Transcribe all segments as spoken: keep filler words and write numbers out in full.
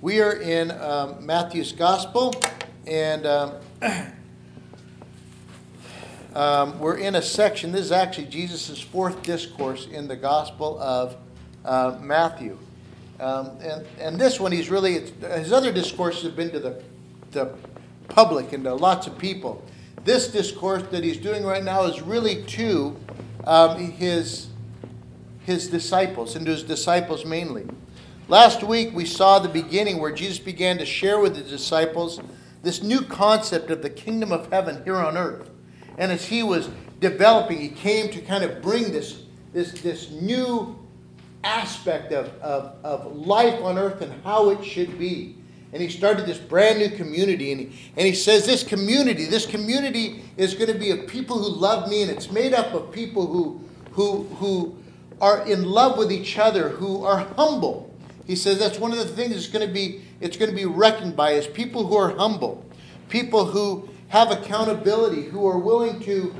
We are in um, Matthew's Gospel, and um, um, we're in a section. This is actually Jesus' fourth discourse in the Gospel of uh, Matthew. Um, and, and this one, he's really, it's, his other discourses have been to the, the public and to lots of people. This discourse that he's doing right now is really to um, his, his disciples, and to his disciples mainly. Last week we saw the beginning where Jesus began to share with his disciples this new concept of the kingdom of heaven here on earth. And as he was developing, he came to kind of bring this, this, this new aspect of, of, of life on earth and how it should be. And he started this brand new community. And he, and he says this community, this community is going to be of people who love me. And it's made up of people who, who, who are in love with each other, who are humble. He says that's one of the things it's going to be, it's going to be reckoned by is people who are humble, people who have accountability, who are willing to,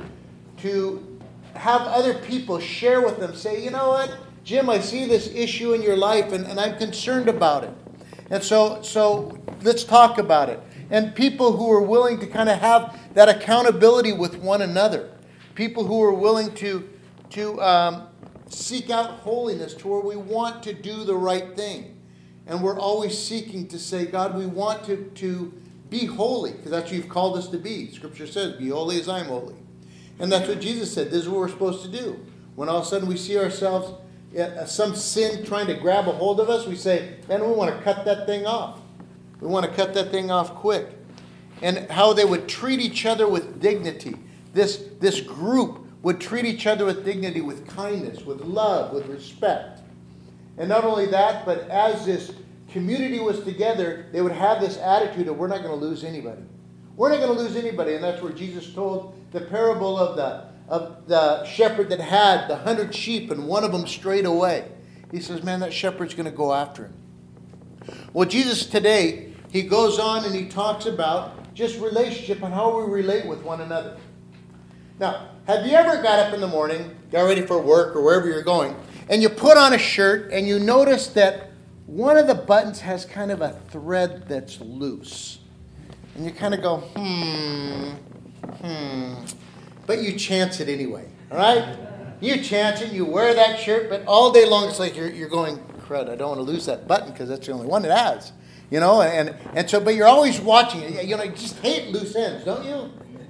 to have other people share with them, say, you know what, Jim, I see this issue in your life and, and I'm concerned about it. And so, so let's talk about it. And people who are willing to kind of have that accountability with one another. People who are willing to, to um, seek out holiness to where we want to do the right thing. And we're always seeking to say, God, we want to, to be holy, because that's what you've called us to be. Scripture says, be holy as I'm holy. And that's what Jesus said. This is what we're supposed to do. When all of a sudden we see ourselves, uh, some sin trying to grab a hold of us, we say, man, we want to cut that thing off. We want to cut that thing off quick. And how they would treat each other with dignity. This, this group would treat each other with dignity, with kindness, with love, with respect. And not only that, but as this community was together, they would have this attitude of we're not going to lose anybody. We're not going to lose anybody. And that's where Jesus told the parable of the, of the shepherd that had the hundred sheep and one of them strayed away. He says, man, that shepherd's going to go after him. Well, Jesus today, he goes on and he talks about just relationship and how we relate with one another. Now, have you ever got up in the morning, got ready for work or wherever you're going, and you put on a shirt and you notice that one of the buttons has kind of a thread that's loose? And you kind of go, hmm, hmm. But you chance it anyway, all right? You chance it, you wear that shirt, but all day long it's like you're, you're going, crud, I don't want to lose that button because that's the only one it has. You know, and, and so, but you're always watching it. You know, you just hate loose ends, don't you?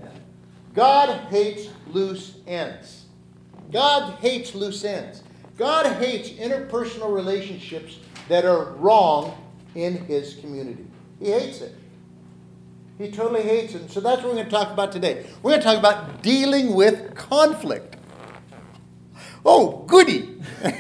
God hates loose ends. God hates loose ends. God hates interpersonal relationships that are wrong in his community. He hates it. He totally hates it. And so that's what we're going to talk about today. We're going to talk about dealing with conflict. Oh, goody.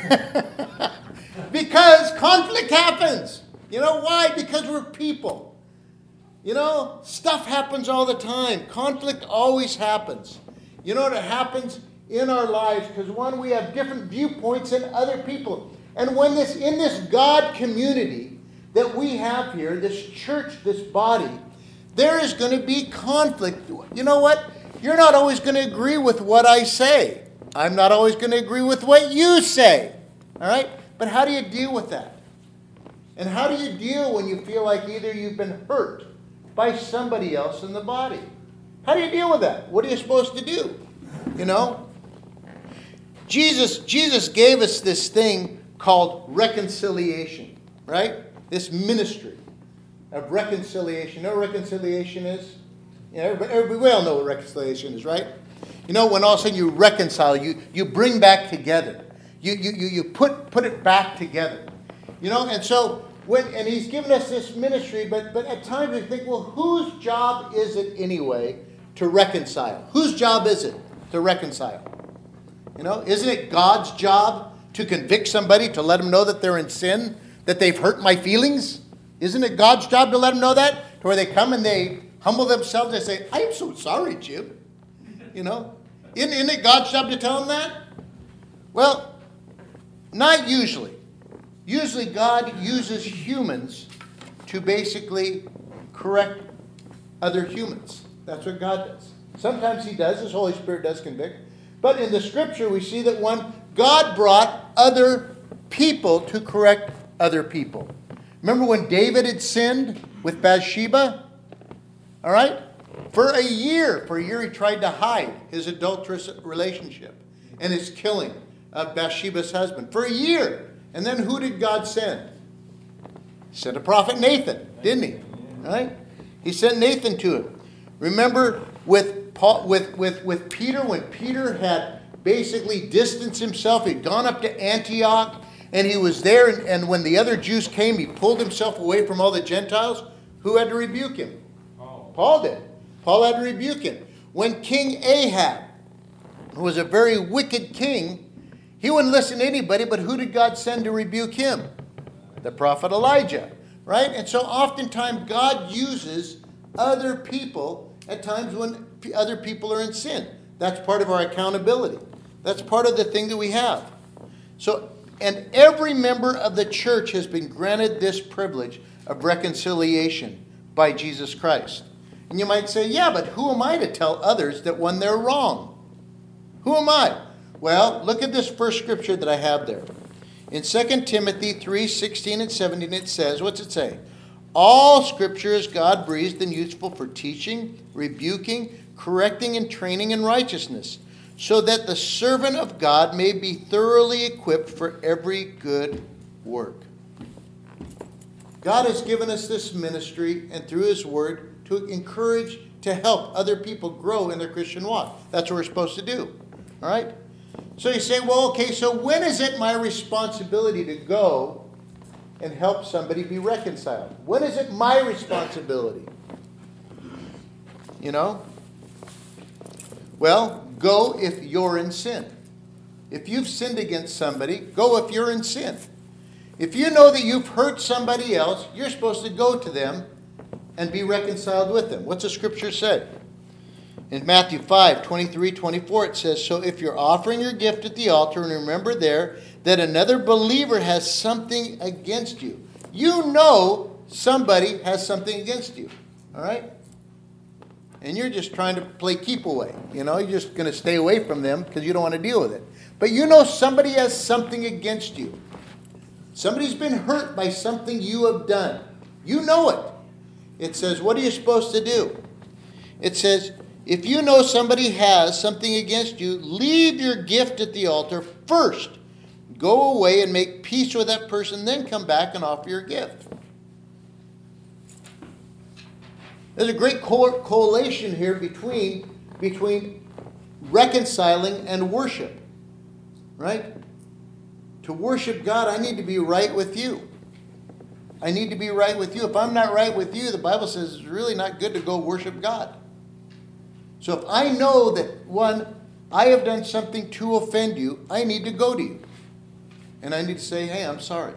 Because conflict happens. You know why? Because we're people. You know, stuff happens all the time. Conflict always happens. You know what happens in our lives? Because one, we have different viewpoints than other people. And when this, in this God community that we have here, this church, this body, there is going to be conflict. You know what? You're not always going to agree with what I say. I'm not always going to agree with what you say. All right? But how do you deal with that? And how do you deal when you feel like either you've been hurt by somebody else in the body? How do you deal with that? What are you supposed to do? You know? Jesus, Jesus gave us this thing called reconciliation, right? This ministry of reconciliation. You know what reconciliation is? You know, everybody, everybody, we all know what reconciliation is, right? You know, when all of a sudden you reconcile, you, you bring back together. You, you, you, you put, put it back together. You know, and so When, and he's given us this ministry, but, but at times we think, well, whose job is it anyway to reconcile? Whose job is it to reconcile? You know, isn't it God's job to convict somebody, to let them know that they're in sin, that they've hurt my feelings? Isn't it God's job to let them know that? To where they come and they humble themselves and say, I'm so sorry, Jim. You know, isn't, isn't it God's job to tell them that? Well, not usually. Usually God uses humans to basically correct other humans. That's what God does. Sometimes he does. His Holy Spirit does convict. But in the Scripture we see that one, God brought other people to correct other people. Remember when David had sinned with Bathsheba? All right? For a year, for a year he tried to hide his adulterous relationship and his killing of Bathsheba's husband. For a year. And then who did God send? He sent a prophet Nathan, didn't he? All right? He sent Nathan to him. Remember with Paul, with, with, with Peter, when Peter had basically distanced himself, he'd gone up to Antioch, and he was there, and, and when the other Jews came, he pulled himself away from all the Gentiles. Who had to rebuke him? Paul, Paul did. Paul had to rebuke him. When King Ahab, who was a very wicked king, he wouldn't listen to anybody, but who did God send to rebuke him? The prophet Elijah, right? And so oftentimes God uses other people at times when other people are in sin. That's part of our accountability. That's part of the thing that we have. So, and every member of the church has been granted this privilege of reconciliation by Jesus Christ. And you might say, yeah, but who am I to tell others that when they're wrong? Who am I? Well, look at this first scripture that I have there. In Second Timothy three, sixteen and seventeen, it says, what's it say? All scripture is God-breathed and useful for teaching, rebuking, correcting, and training in righteousness, so that the servant of God may be thoroughly equipped for every good work. God has given us this ministry and through his word to encourage, to help other people grow in their Christian walk. That's what we're supposed to do. All right? So you say, well, okay, so when is it my responsibility to go and help somebody be reconciled? When is it my responsibility? You know? Well, go if you're in sin. If you've sinned against somebody, go if you're in sin. If you know that you've hurt somebody else, you're supposed to go to them and be reconciled with them. What's the scripture say? In Matthew five, twenty-three, twenty-four, it says, so if you're offering your gift at the altar, and remember there that another believer has something against you. You know somebody has something against you. All right? And you're just trying to play keep away. You know, you're just going to stay away from them because you don't want to deal with it. But you know somebody has something against you. Somebody's been hurt by something you have done. You know it. It says, what are you supposed to do? It says, if you know somebody has something against you, leave your gift at the altar first. Go away and make peace with that person, then come back and offer your gift. There's a great co- correlation here between, between reconciling and worship. Right? To worship God, I need to be right with you. I need to be right with you. If I'm not right with you, the Bible says it's really not good to go worship God. So if I know that, one, I have done something to offend you, I need to go to you. And I need to say, hey, I'm sorry.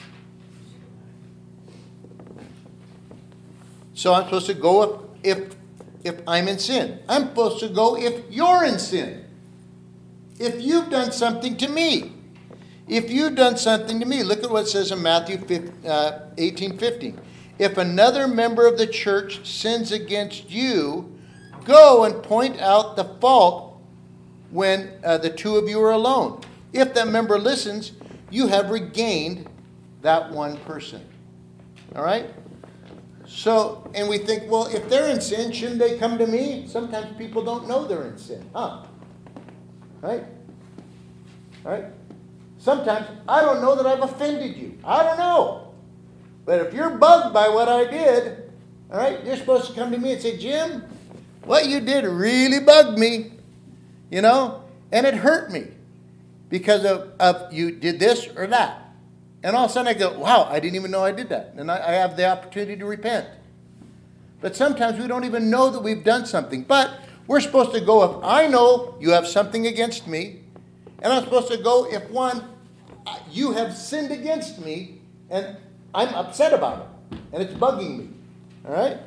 So I'm supposed to go if, if, if I'm in sin. I'm supposed to go if you're in sin. If you've done something to me. If you've done something to me. Look at what it says in Matthew eighteen fifteen. If another member of the church sins against you, go and point out the fault when uh, the two of you are alone. If that member listens, you have regained that one person. All right? So, and we think, well, if they're in sin, shouldn't they come to me? Sometimes people don't know they're in sin. Huh? Right? Right? Sometimes I don't know that I've offended you. I don't know. But if you're bugged by what I did, all right, you're supposed to come to me and say, Jim, what you did really bugged me, you know, and it hurt me because of, of you did this or that. And all of a sudden I go, wow, I didn't even know I did that. And I, I have the opportunity to repent. But sometimes we don't even know that we've done something. But we're supposed to go if I know you have something against me, and I'm supposed to go if, one, you have sinned against me, and I'm upset about it, and it's bugging me. All right?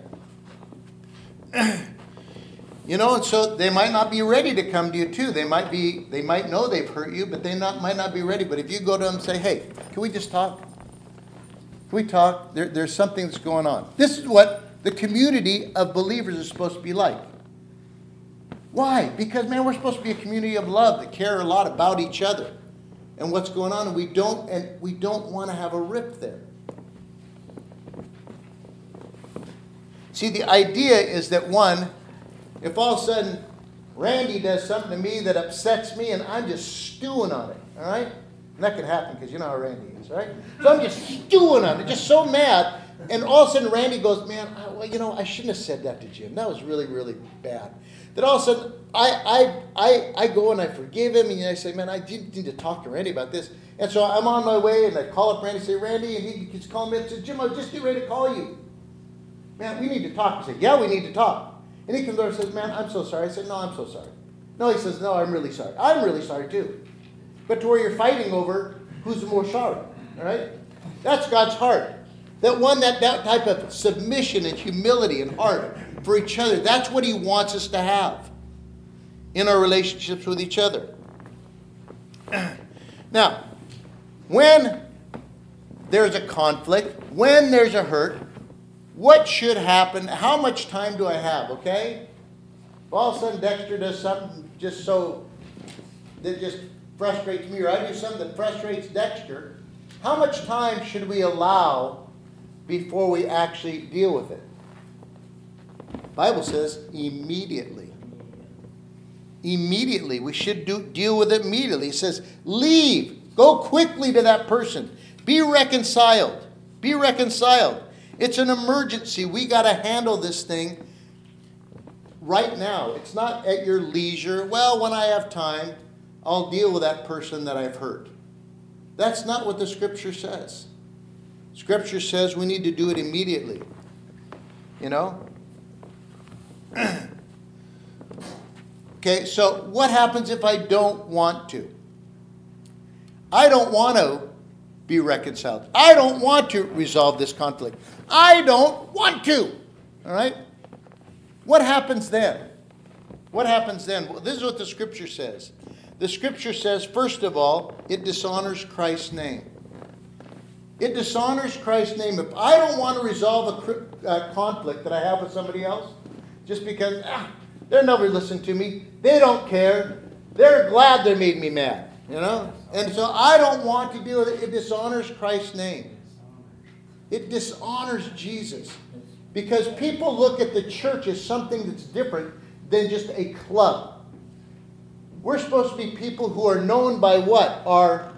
You know, and so they might not be ready to come to you too. They might be, they might know they've hurt you, but they not, might not be ready. But if you go to them and say, hey, can we just talk? Can we talk? There, there's something that's going on. This is what the community of believers is supposed to be like. Why? Because, man, we're supposed to be a community of love that care a lot about each other and what's going on, and we don't, and we don't want to have a rift there. See, the idea is that one, if all of a sudden Randy does something to me that upsets me and I'm just stewing on it, all right? And that could happen because you know how Randy is, right? So I'm just stewing on it, just so mad. And all of a sudden Randy goes, man, I, well, you know, I shouldn't have said that to Jim. That was really, really bad. Then all of a sudden I, I, I, I go and I forgive him and I say, man, I didn't need to talk to Randy about this. And so I'm on my way and I call up Randy and say, Randy, and he keeps calling me and says, Jim, I was just getting ready to call you. Man, we need to talk. I said, yeah, we need to talk. And he comes over and says, man, I'm so sorry. I said, no, I'm so sorry. No, he says, no, I'm really sorry. I'm really sorry too. But to where you're fighting over who's the more sorry, all right? That's God's heart. That one, that, that type of submission and humility and heart for each other, that's what he wants us to have in our relationships with each other. Now, when there's a conflict, when there's a hurt, what should happen? How much time do I have, okay? If all of a sudden Dexter does something just so that just frustrates me, or I do something that frustrates Dexter, how much time should we allow before we actually deal with it? The Bible says immediately. Immediately. We should do, deal with it immediately. It says, leave. Go quickly to that person. Be reconciled. Be reconciled. It's an emergency. We got to handle this thing right now. It's not at your leisure. Well, when I have time, I'll deal with that person that I've hurt. That's not what the Scripture says. Scripture says we need to do it immediately. You know? Okay, so what happens if I don't want to? I don't want to be reconciled. I don't want to resolve this conflict. I don't want to. All right? What happens then? What happens then? Well, this is what the Scripture says. The Scripture says, first of all, it dishonors Christ's name. It dishonors Christ's name. If I don't want to resolve a uh, conflict that I have with somebody else, just because ah, they're never listening to me, they don't care, they're glad they made me mad, you know? And so I don't want to deal with it. It dishonors Christ's name. It dishonors Jesus. Because people look at the church as something that's different than just a club. We're supposed to be people who are known by what? Our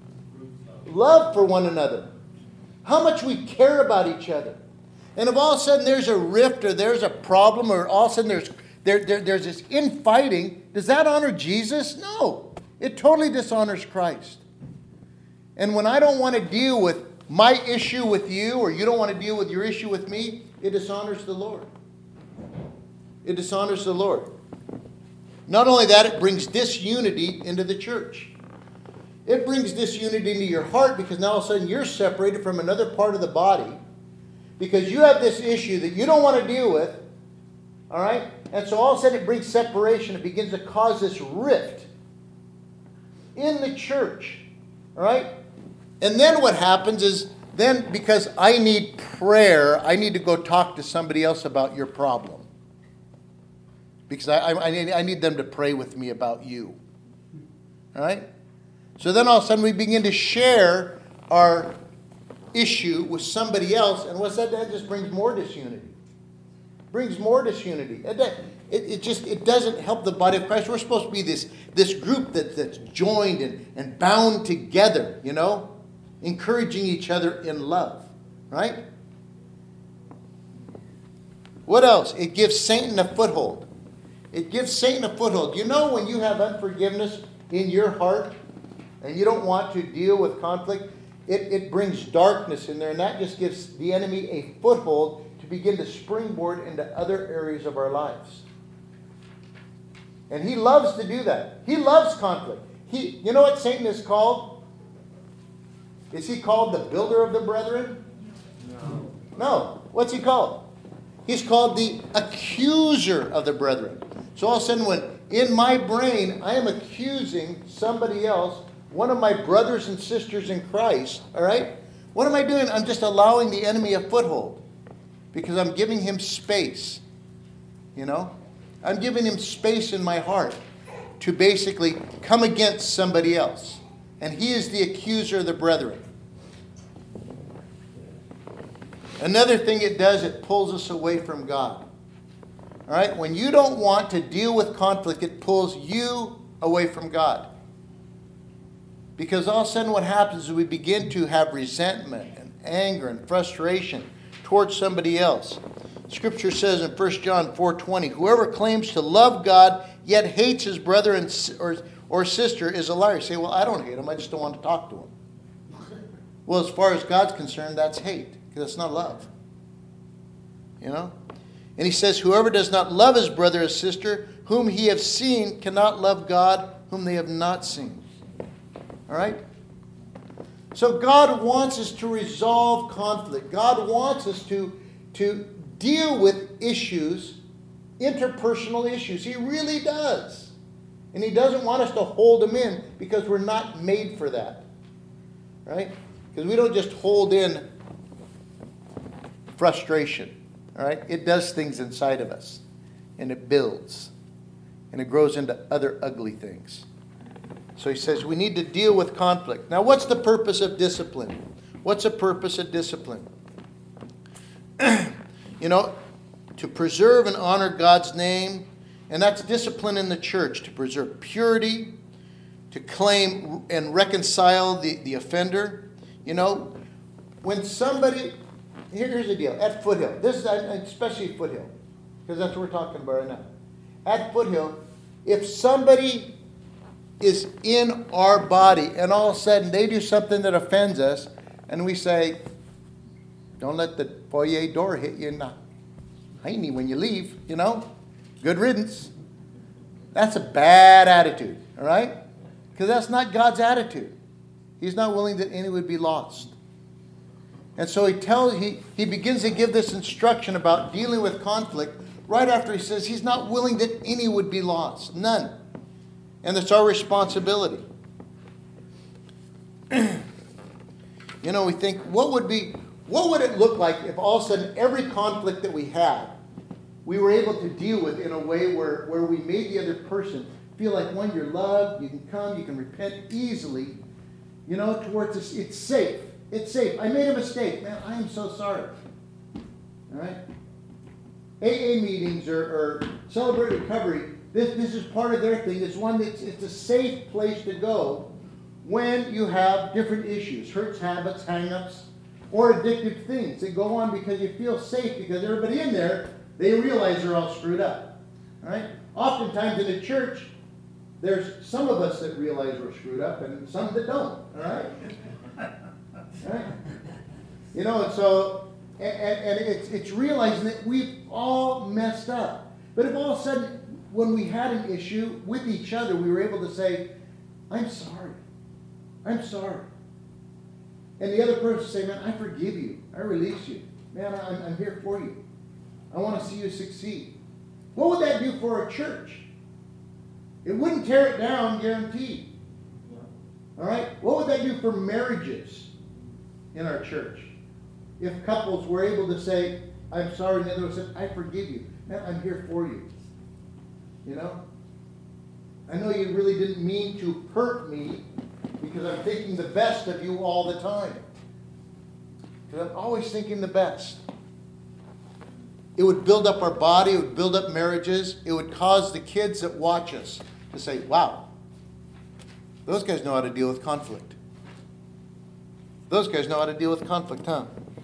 love for one another. How much we care about each other. And if all of a sudden there's a rift or there's a problem or all of a sudden there's, there, there, there's this infighting, does that honor Jesus? No. It totally dishonors Christ. And when I don't want to deal with my issue with you or you don't want to deal with your issue with me, it dishonors the Lord. It dishonors the Lord. Not only that, it brings disunity into the church. It brings disunity into your heart because now all of a sudden you're separated from another part of the body because you have this issue that you don't want to deal with. All right? And so all of a sudden it brings separation. It begins to cause this rift in the church. All right? And then what happens is then because I need prayer, I need to go talk to somebody else about your problem. Because I, I, I, need, I need them to pray with me about you. All right? So then all of a sudden we begin to share our issue with somebody else. And what's that? That just brings more disunity. Brings more disunity. It, it, it just it doesn't help the body of Christ. We're supposed to be this, this group that, that's joined and, and bound together, you know? Encouraging each other in love. Right? What else? It gives Satan a foothold. It gives Satan a foothold. You know when you have unforgiveness in your heart and you don't want to deal with conflict, it, it brings darkness in there, and that just gives the enemy a foothold to begin to springboard into other areas of our lives. And he loves to do that. He loves conflict. He, you know what Satan is called? Is he called the builder of the brethren? No. No. What's he called? He's called the accuser of the brethren. So all of a sudden when in my brain I am accusing somebody else, one of my brothers and sisters in Christ, all right? What am I doing? I'm just allowing the enemy a foothold because I'm giving him space, you know? I'm giving him space in my heart to basically come against somebody else. And he is the accuser of the brethren. Another thing it does, it pulls us away from God. All right? When you don't want to deal with conflict, it pulls you away from God. Because all of a sudden what happens is we begin to have resentment and anger and frustration towards somebody else. Scripture says in First John four twenty, whoever claims to love God yet hates his brother and, or, or sister is a liar. You say, well, I don't hate him. I just don't want to talk to him. Well, as far as God's concerned, that's hate. Because it's not love. You know? And he says, whoever does not love his brother or sister, whom he have seen, cannot love God, whom they have not seen. All right? So God wants us to resolve conflict. God wants us to, to deal with issues, interpersonal issues. He really does. And he doesn't want us to hold them in because we're not made for that. Right? Because we don't just hold in frustration. All right? It does things inside of us. And it builds. And it grows into other ugly things. So he says we need to deal with conflict. Now, what's the purpose of discipline? What's the purpose of discipline? You know, to preserve and honor God's name. And that's discipline in the church. To preserve purity. To claim and reconcile the, the offender. You know, when somebody... Here's the deal. At Foothill. This is especially Foothill. Because that's what we're talking about right now. At Foothill, if somebody is in our body and all of a sudden they do something that offends us and we say, don't let the foyer door hit you in the hiney when you leave, you know. Good riddance. That's a bad attitude, all right? Because that's not God's attitude. He's not willing that any would be lost. And so he tells he, he begins to give this instruction about dealing with conflict right after he says he's not willing that any would be lost. None. And it's our responsibility. You know, we think, what would be, what would it look like if all of a sudden every conflict that we had, we were able to deal with in a way where, where we made the other person feel like, one, you're loved, you can come, you can repent easily, you know, towards us. It's safe. It's safe. I made a mistake. Man, I am so sorry. All right? A A meetings or, or Celebrate Recovery, this, this is part of their thing. It's one that's it's a safe place to go when you have different issues, hurts, habits, hang-ups, or addictive things that go on because you feel safe because everybody in there, they realize they're all screwed up. All right? Oftentimes in the church, there's some of us that realize we're screwed up and some that don't. All right? All right? You know, and so, and, and it's, it's realizing that we've all messed up. But if all of a sudden, when we had an issue with each other, we were able to say, I'm sorry. I'm sorry. And the other person say, man, I forgive you. I release you. Man, I'm, I'm here for you. I want to see you succeed. What would that do for a church? It wouldn't tear it down, guaranteed. All right? What would that do for marriages in our church? If couples were able to say, I'm sorry, and the other one said, I forgive you. Man, I'm here for you. You know? I know you really didn't mean to hurt me because I'm thinking the best of you all the time. Because I'm always thinking the best. It would build up our body. It would build up marriages. It would cause the kids that watch us to say, wow, those guys know how to deal with conflict. Those guys know how to deal with conflict, huh?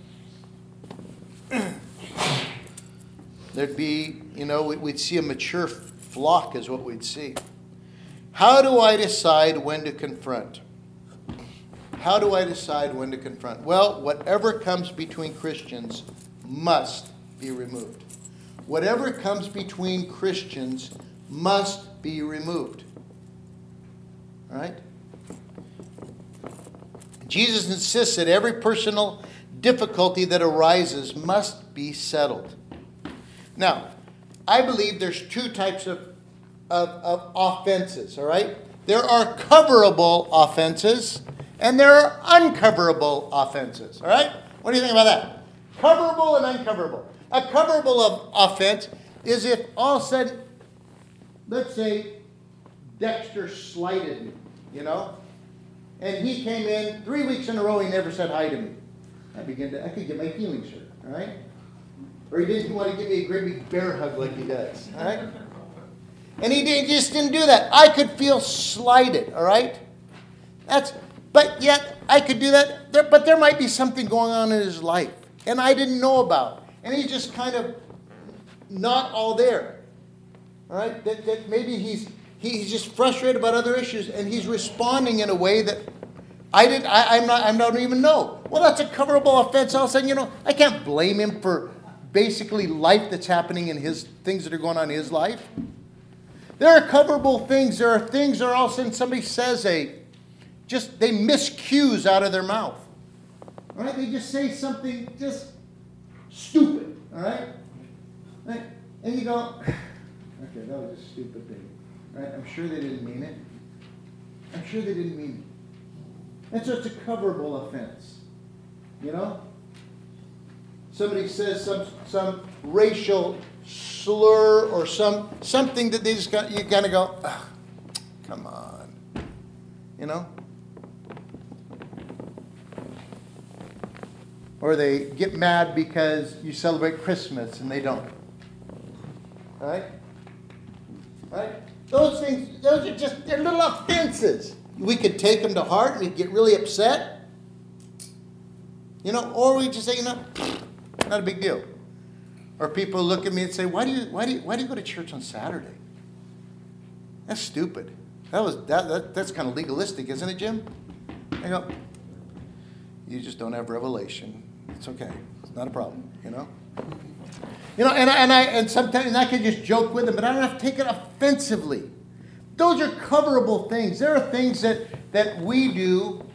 There'd be, you know, we'd see a mature flock is what we'd see. How do I decide when to confront? How do I decide when to confront? Well, whatever comes between Christians must be removed. Whatever comes between Christians must be removed. All right? Jesus insists that every personal difficulty that arises must be settled. Now, I believe there's two types of, of, of offenses, all right? There are coverable offenses, and there are uncoverable offenses, all right? What do you think about that? Coverable and uncoverable. A coverable of offense is if all of a sudden, let's say Dexter slighted me, you know? And he came in three weeks in a row, he never said hi to me. I began to, I could get my feelings hurt. All right? Or he didn't want to give me a great big bear hug like he does. All right? And he, did, he just didn't do that. I could feel slighted. All right? That's, but yet I could do that. There, but there might be something going on in his life, and I didn't know about. And he's just kind of not all there. All right? That, that maybe he's he's just frustrated about other issues, and he's responding in a way that I did. I, I'm not. I don't even know. Well, that's a coverable offense. All of a sudden, you know, I can't blame him for basically life that's happening in his things that are going on in his life. There are coverable things. There are things that all of a sudden somebody says a just they miss cues out of their mouth. All right? They just say something just stupid. All right? Right? And you go, okay, that was a stupid thing. Right? I'm sure they didn't mean it. I'm sure they didn't mean it. And so it's a coverable offense. You know? Somebody says some some racial slur or some something that they just got, you kind of go, oh, come on. You know? Or they get mad because you celebrate Christmas and they don't. Right? Right? Those things, those are just, they're little offenses. We could take them to heart and we'd get really upset. You know, or we just say, you know, not a big deal. Or people look at me and say, why do you why do you why do you go to church on Saturday? That's stupid. That was that, that that's kind of legalistic, isn't it, Jim? I go, you just don't have revelation. It's okay. It's not a problem, you know? You know, and I, and I and sometimes and I can just joke with them, but I don't have to take it offensively. Those are coverable things. There are things that, that we do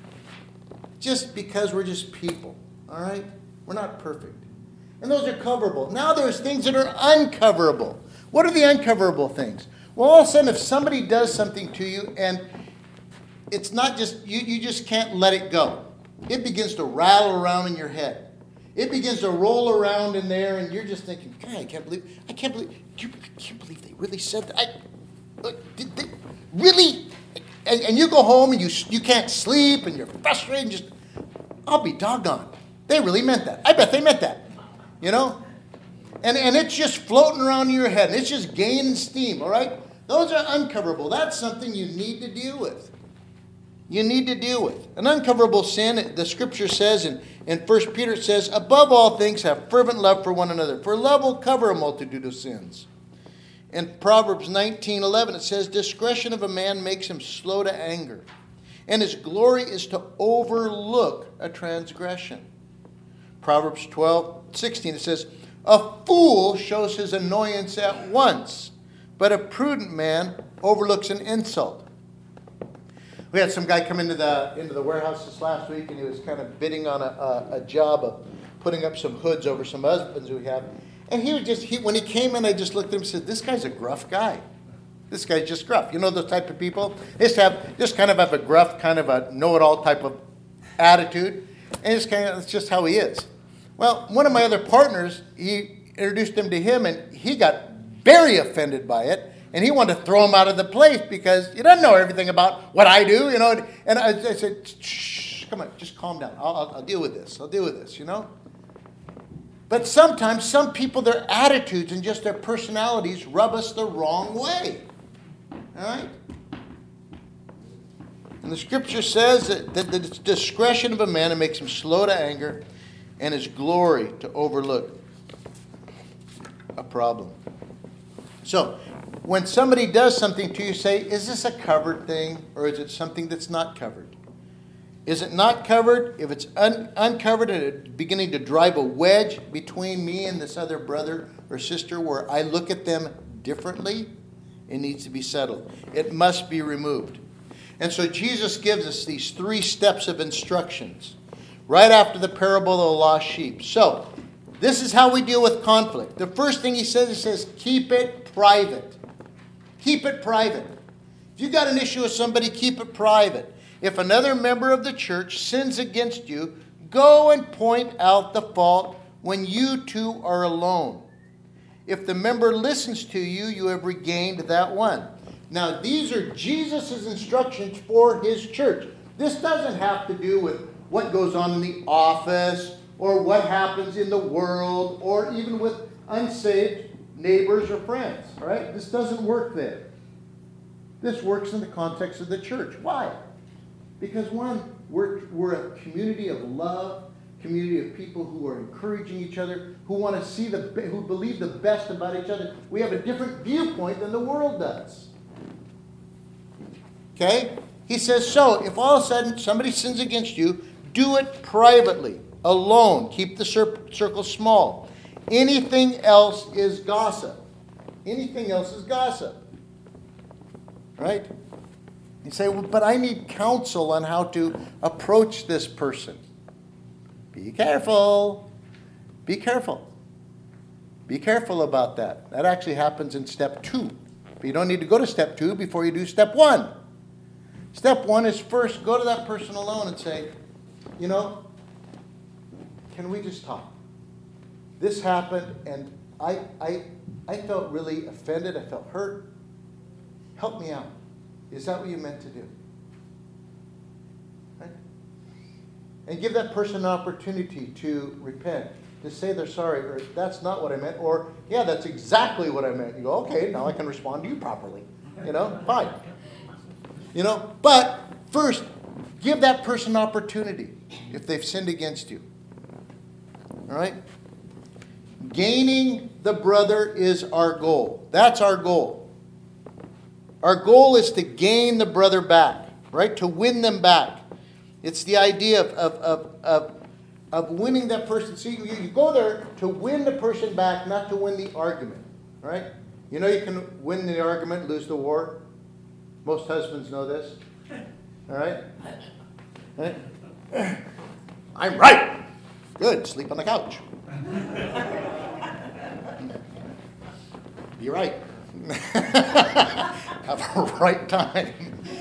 just because we're just people. All right? We're not perfect. And those are coverable. Now there's things that are uncoverable. What are the uncoverable things? Well, all of a sudden, if somebody does something to you and it's not just, you, you just can't let it go. It begins to rattle around in your head. It begins to roll around in there, and you're just thinking, God, I can't believe, I can't believe, I can't believe they really said that. I, did they, really? And, and you go home and you you can't sleep, and you're frustrated, and just, I'll be doggone. They really meant that. I bet they meant that. You know? And, and it's just floating around in your head, and it's just gaining steam, all right? Those are uncoverable. That's something you need to deal with. You need to deal with. An uncoverable sin, the scripture says, in, in First Peter it says, above all things have fervent love for one another, for love will cover a multitude of sins. In Proverbs nineteen eleven it says, discretion of a man makes him slow to anger, and his glory is to overlook a transgression. Proverbs twelve sixteen it says, a fool shows his annoyance at once, but a prudent man overlooks an insult. We had some guy come into the into the warehouse this last week, and he was kind of bidding on a, a, a job of putting up some hoods over some husbands we have. And he was just, he, when he came in, I just looked at him and said, this guy's a gruff guy. This guy's just gruff. You know those type of people? They just have, just kind of have a gruff, kind of a know-it-all type of attitude. And it's kind of, it's just how he is. Well, one of my other partners, he introduced him to him, and he got very offended by it. And he wanted to throw him out of the place because he doesn't know everything about what I do, you know. And I, I said, shh, come on, just calm down. I'll, I'll, I'll deal with this. I'll deal with this, you know. But sometimes some people, their attitudes and just their personalities rub us the wrong way. All right? And the scripture says that, that the discretion of a man makes him slow to anger and his glory to overlook a problem. So, when somebody does something to you, say, is this a covered thing or is it something that's not covered? Is it not covered? If it's un- uncovered and it's beginning to drive a wedge between me and this other brother or sister where I look at them differently, it needs to be settled. It must be removed. And so Jesus gives us these three steps of instructions right after the parable of the lost sheep. So, this is how we deal with conflict. The first thing he says, he says, keep it private. Keep it private. If you got an issue with somebody, keep it private. If another member of the church sins against you, go and point out the fault when you two are alone. If the member listens to you, you have regained that one. Now, these are Jesus' instructions for his church. This doesn't have to do with what goes on in the office or what happens in the world, or even with unsaved neighbors or friends. All right? This doesn't work there. This works in the context of the church. Why? Because one, we're, we're a community of love, community of people who are encouraging each other, who want to see the, who believe the best about each other. We have a different viewpoint than the world does. Okay? He says, so if all of a sudden somebody sins against you, do it privately, alone. Keep the cir- circle small. Anything else is gossip. Anything else is gossip. Right? You say, well, but I need counsel on how to approach this person. Be careful. Be careful. Be careful about that. That actually happens in step two. But you don't need to go to step two before you do step one. Step one is first go to that person alone and say, you know, can we just talk? This happened and I, I, I felt really offended. I felt hurt. Help me out. Is that what you meant to do? Right? And give that person an opportunity to repent, to say they're sorry, or that's not what I meant, or yeah, that's exactly what I meant. You go, okay, now I can respond to you properly. You know, fine. You know, but first, give that person an opportunity if they've sinned against you. All right? Gaining the brother is our goal. That's our goal. Our goal is to gain the brother back, right? To win them back. It's the idea of, of, of, of, of winning that person. See, you, you go there to win the person back, not to win the argument, right? You know you can win the argument, lose the war. Most husbands know this, all right? Right? I'm right. Good, sleep on the couch. Be right. Have a right time.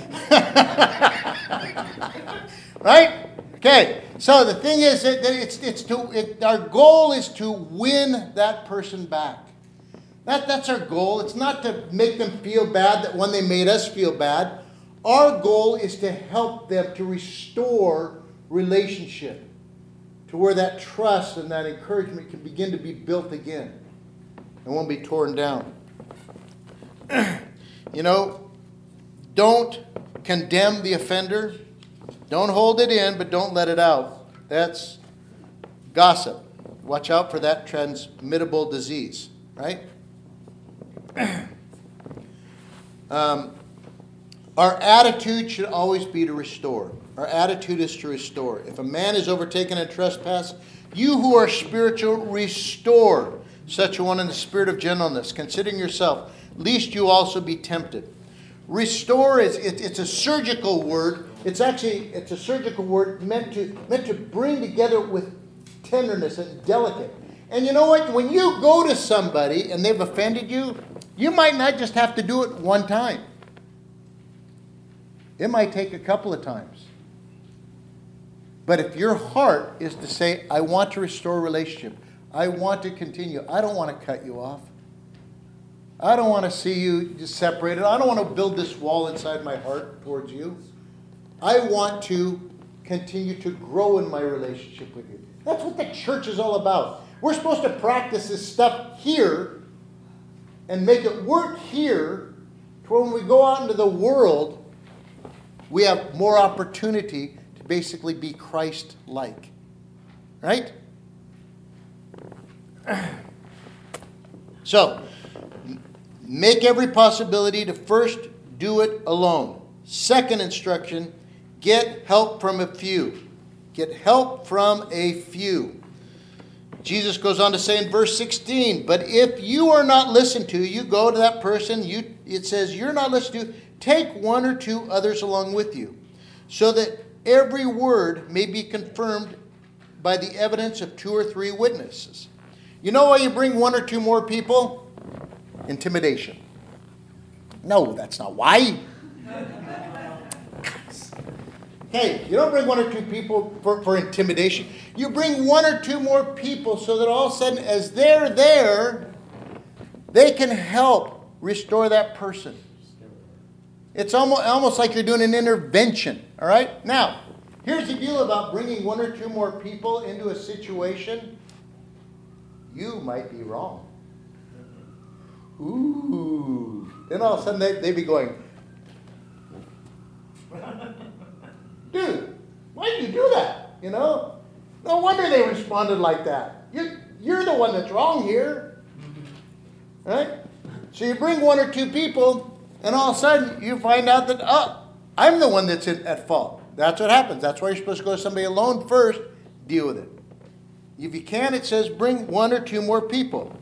Right? Okay. So the thing is that it's it's to it, our goal is to win that person back. That that's our goal. It's not to make them feel bad that when they made us feel bad. Our goal is to help them to restore relationship to where that trust and that encouragement can begin to be built again and won't be torn down. You know, don't condemn the offender. Don't hold it in, but don't let it out. That's gossip. Watch out for that transmittable disease, right? um, our attitude should always be to restore. Our attitude is to restore. If a man is overtaken in trespass, you who are spiritual, restore such a one in the spirit of gentleness, considering yourself, lest you also be tempted. Restore is it, it's a surgical word. It's actually it's a surgical word meant to meant to bring together with tenderness and delicate. And you know what? When you go to somebody and they've offended you, you might not just have to do it one time. It might take a couple of times. But if your heart is to say, I want to restore a relationship, I want to continue, I don't want to cut you off. I don't want to see you just separated. I don't want to build this wall inside my heart towards you. I want to continue to grow in my relationship with you. That's what the church is all about. We're supposed to practice this stuff here and make it work here to when we go out into the world, we have more opportunity to basically be Christ-like. Right? So, make every possibility to first do it alone. Second instruction, get help from a few. Get help from a few. Jesus goes on to say in verse sixteen, but if you are not listened to, you go to that person, you it says you're not listened to, take one or two others along with you, so that every word may be confirmed by the evidence of two or three witnesses. You know why you bring one or two more people? Intimidation. No, that's not why. Hey, you don't bring one or two people for, for intimidation. You bring one or two more people so that all of a sudden, as they're there, they can help restore that person. It's almost, almost like you're doing an intervention, all right? Now, Here's the deal about bringing one or two more people into a situation. You might be wrong. Ooh. Then all of a sudden they, they'd be going, dude, why did you do that? You know? No wonder they responded like that. You're, you're the one that's wrong here. Right? So you bring one or two people, and all of a sudden you find out that, oh, I'm the one that's in, at fault. That's what happens. That's why you're supposed to go to somebody alone first, deal with it. If you can, it says bring one or two more people.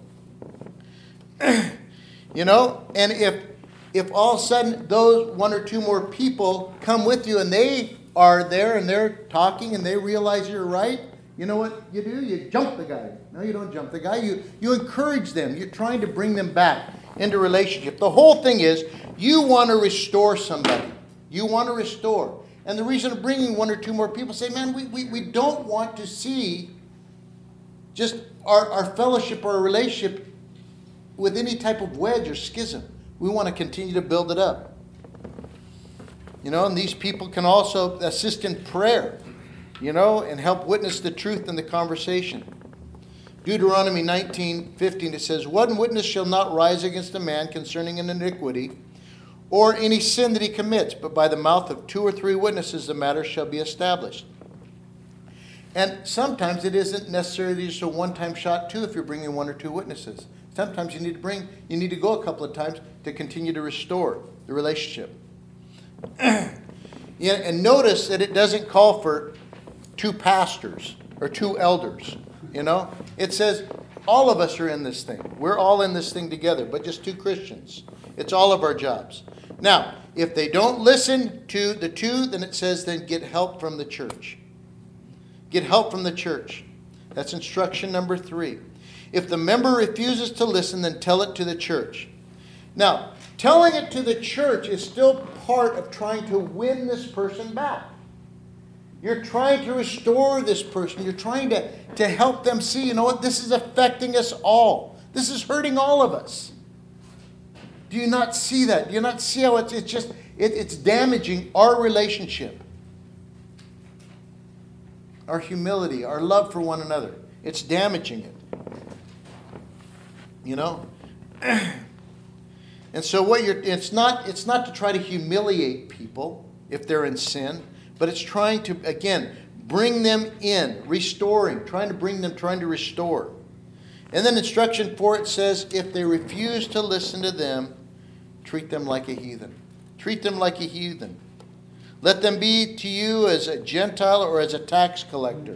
You know, and if if all of a sudden those one or two more people come with you and they are there and they're talking and they realize you're right, you know what you do? You jump the guy. No, you don't jump the guy. You, you encourage them. You're trying to bring them back into relationship. The whole thing is you want to restore somebody. You want to restore. And the reason of bringing one or two more people, say, man, we, we, we don't want to see just our, our fellowship or our relationship with any type of wedge or schism. We want to continue to build it up. You know, and these people can also assist in prayer, you know, and help witness the truth in the conversation. Deuteronomy nineteen fifteen, it says, one witness shall not rise against a man concerning an iniquity or any sin that he commits, but by the mouth of two or three witnesses the matter shall be established. And sometimes it isn't necessarily just a one-time shot too if you're bringing one or two witnesses. Sometimes you need to bring, you need to go a couple of times to continue to restore the relationship. Yeah, and notice that it doesn't call for two pastors or two elders. You know, it says all of us are in this thing. We're all in this thing together, but just two Christians. It's all of our jobs. Now, if they don't listen to the two, then it says then get help from the church. Get help from the church. That's instruction number three. If the member refuses to listen, then tell it to the church. Now, telling it to the church is still part of trying to win this person back. You're trying to restore this person. You're trying to, to help them see, you know what, this is affecting us all. This is hurting all of us. Do you not see that? Do you not see how it's, it's just, it, it's damaging our relationship? Our humility, our love for one another. It's damaging it. You know? And so what you're, it's not, it's not to try to humiliate people if they're in sin, but it's trying to, again, bring them in, restoring, trying to bring them, trying to restore. And then instruction four, it says, if they refuse to listen to them, treat them like a heathen. Treat them like a heathen. Let them be to you as a Gentile or as a tax collector.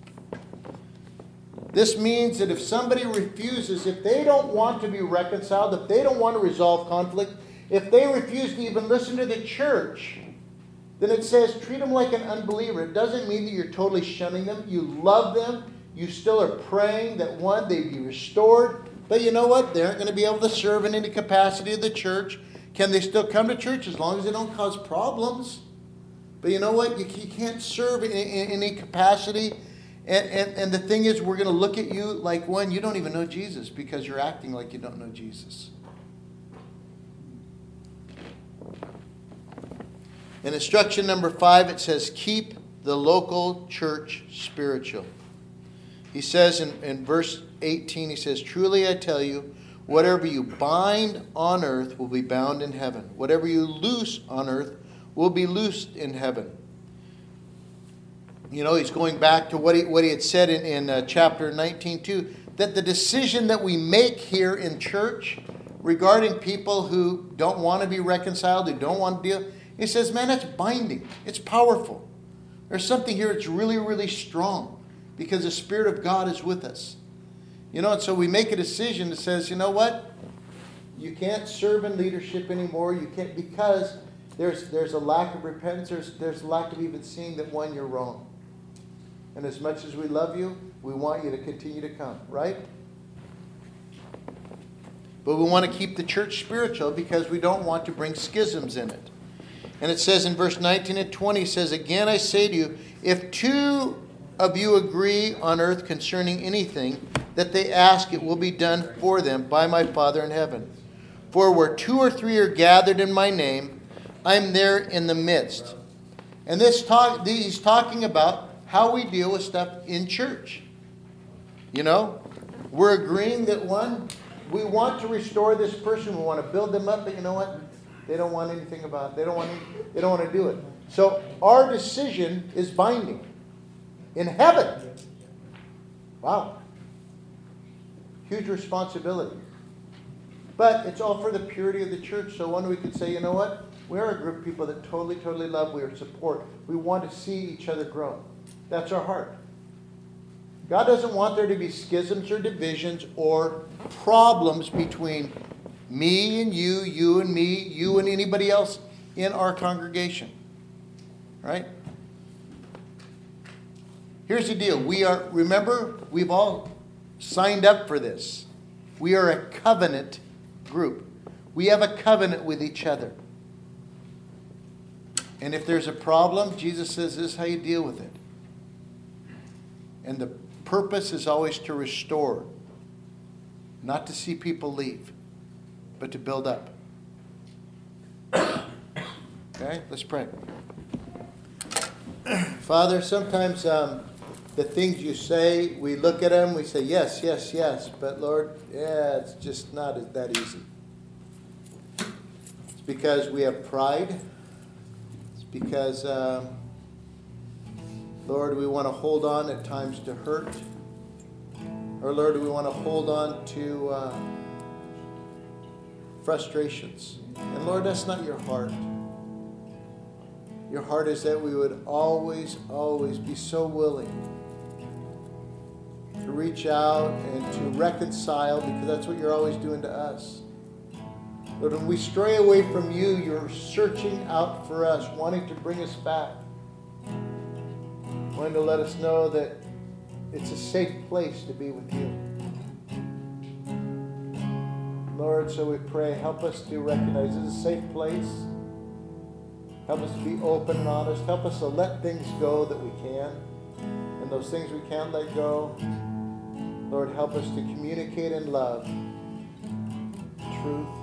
This means that if somebody refuses, if they don't want to be reconciled, if they don't want to resolve conflict, if they refuse to even listen to the church, then it says treat them like an unbeliever. It doesn't mean that you're totally shunning them. You love them. You still are praying that, one, they be restored. But you know what? They aren't going to be able to serve in any capacity of the church. Can they still come to church as long as they don't cause problems? But you know what? You, you can't serve in, in, in any capacity. And, and, and the thing is, we're going to look at you like, one, you don't even know Jesus because you're acting like you don't know Jesus. In instruction number five, it says, keep the local church spiritual. He says in, in verse eighteen, he says, truly I tell you, whatever you bind on earth will be bound in heaven. Whatever you loose on earth will be loosed in heaven. You know, he's going back to what he, what he had said in, in uh, chapter nineteen too, that the decision that we make here in church regarding people who don't want to be reconciled, who don't want to deal, he says, man, that's binding. It's powerful. There's something here that's really, really strong because the Spirit of God is with us. You know, and so we make a decision that says, you know what? You can't serve in leadership anymore. You can't, because there's there's a lack of repentance. There's, there's a lack of even seeing that, one, you're wrong. And as much as we love you, we want you to continue to come, right? But we want to keep the church spiritual because we don't want to bring schisms in it. And it says in verse nineteen and twenty, it says, again I say to you, if two of you agree on earth concerning anything that they ask, it will be done for them by my Father in heaven. For where two or three are gathered in my name, I am there in the midst. And this talk, he's talking about how we deal with stuff in church. You know, we're agreeing that one, we want to restore this person. We want to build them up, but you know what? They don't want anything about it. They don't want, any, they don't want to do it. So our decision is binding in heaven. Wow. Huge responsibility. But it's all for the purity of the church. So one we could say, you know what? We are a group of people that totally, totally love. We are support. We want to see each other grow. That's our heart. God doesn't want there to be schisms or divisions or problems between me and you, you and me, you and anybody else in our congregation. Right? Here's the deal. We are, remember, we've all signed up for this. We are a covenant group. We have a covenant with each other. And if there's a problem, Jesus says this is how you deal with it. And the purpose is always to restore. Not to see people leave, but to build up. Okay, let's pray. Father, sometimes um, the things you say, we look at them, we say, yes, yes, yes. But Lord, yeah, it's just not that easy. It's because we have pride. It's because, um, Lord, we want to hold on at times to hurt. Or Lord, we want to hold on to uh, frustrations. And Lord, that's not your heart. Your heart is that we would always, always be so willing to reach out and to reconcile, because that's what you're always doing to us. Lord, when we stray away from you, you're searching out for us, wanting to bring us back. Wanting to let us know that it's a safe place to be with you. Lord, so we pray, help us to recognize it's a safe place. Help us to be open and honest. Help us to let things go that we can. And those things we can't let go, Lord, help us to communicate in love, truth,